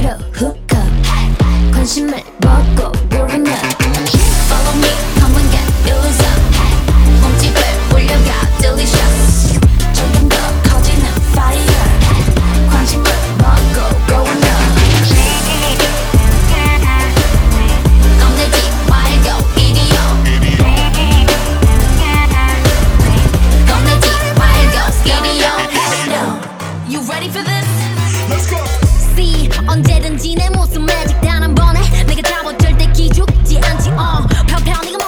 켜 hook up 관심을 먹고 growing up Follow me come and get yours up 몸집을 올려가 delicious 조금 더 커지는 fire 관심을 먹고 growing up 겁내지 말고 이리요 겁내지 말고 이리요 You ready for this? Let's go. See 언제든지 내 모습 매직 단 한 번에 내가 잡아 절대 기죽지 않지 편편히